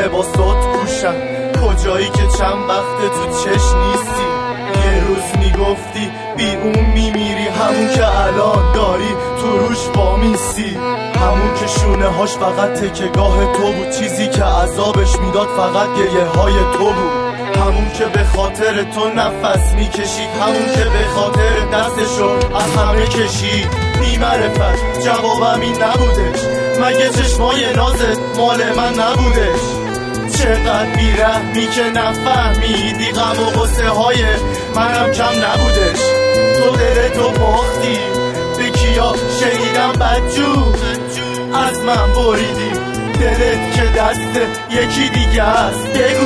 لباسات پوشم، کجایی که چند وقت تو چش نیستی. یه روز میگفتی بی اون میمیری، همون که الان داری تو روش وامیستی، همون که شونه هاش فقط تکهگاه تو بود، چیزی که عذابش میداد فقط گریه های تو بود، همون که به خاطر تو نفس میکشید، همون که به خاطر دستشو از همه کشید. بی معرفت جوابم این نبودش، مگه چشمای نازت مال من نبودش؟ چقدر بیرحمی که نفهمیدی غم و غصه های منم کم نبودش. تو دلتو باختی به کیا، شنیدم بدجور از من بریدی، دلت که دست یکی دیگه است. بگو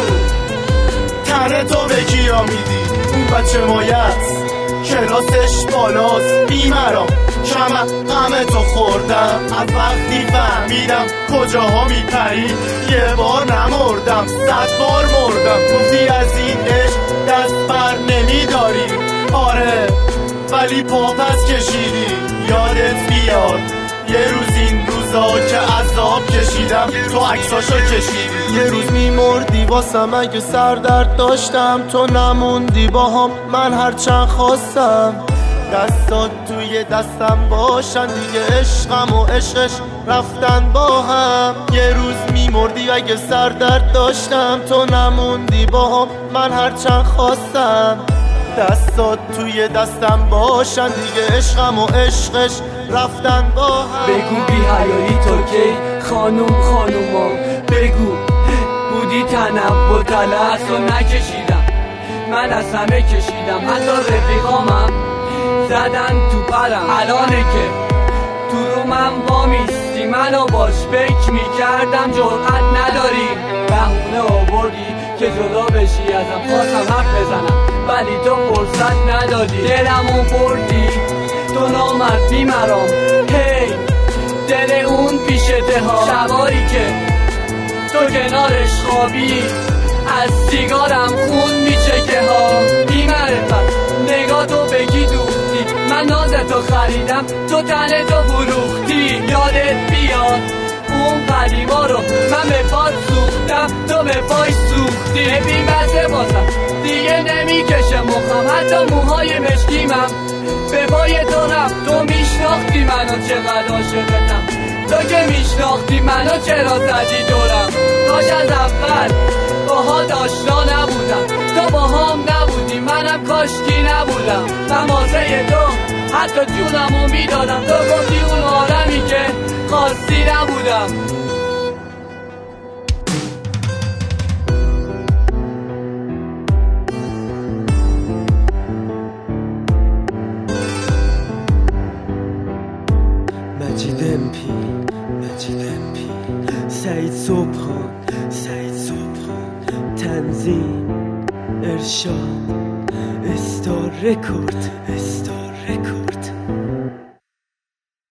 تنه تو به کیا میدی؟ اون بچه مایست کلاسش بالاست، بیمرام کم غم تو خوردم، از وقتی فهمیدم کجاها میپری یه بار نمردم 100 بار مردم. گفتی از این عشق دست بر نمیداری، آره ولی پا پس کشیدی. یادت بیاد یه روز این روزا که عذاب کشیدم تو عکساشو کشیدی. یه روز میمردی واسم اگه سردرد داشتم، تو نموندی باهام من هرچند خواستم. دستات توی دستم باشن دیگه، عشقم و عشقش رفتن با هم. یه روز میمردی اگه سردرد داشتم، تو نموندی باهام من هرچند خواستم. دستات توی دستم باشن دیگه، عشقم و عشقش رفتن با هم. بگو بی حیایی تو کی خانوما، بگو بودی تنب و تلخ و نکشیدم، من از همه کشیدم، حتی رفیقامم زدن تو پرم. الانه که تو رو من وامیستی، منو باش فکر میکردم جرأت نداری، بهونه آوردی که جدا بشی ازم، خواستم حرف بزنم ولی تو فرصت ندادی، دلمو بردی تو نامرد بیمرام. هی دل اون پیشته ها، شبایی که تو کنارش خوابی از سیگارم خون میچکه ها. بیمعرفت نگاه تو بگی دوختی، من نازتو خریدم تو تنه تو فروختی. یادت بیاد اون قدیما رو من به پات سوختم، تو به پای سوختی. ببین بسه بازم دیگه نمیکشه مخم، حتی موهای مشکیمم به پای تو رفت. تو میشناختی منو چقدر عاشقتم، تو که میشناختی منو چرا زدی دورم. کاش از اول باهات آشنا نبودم، تو باهام نبودی منم کاشکی نبودم. من واسه تو حتی جونمو میدادم، تو گفتی اون عالمی که خواستی نبودم. مجید امپی سعید صبحان تنظیم ارشاد استار رکورد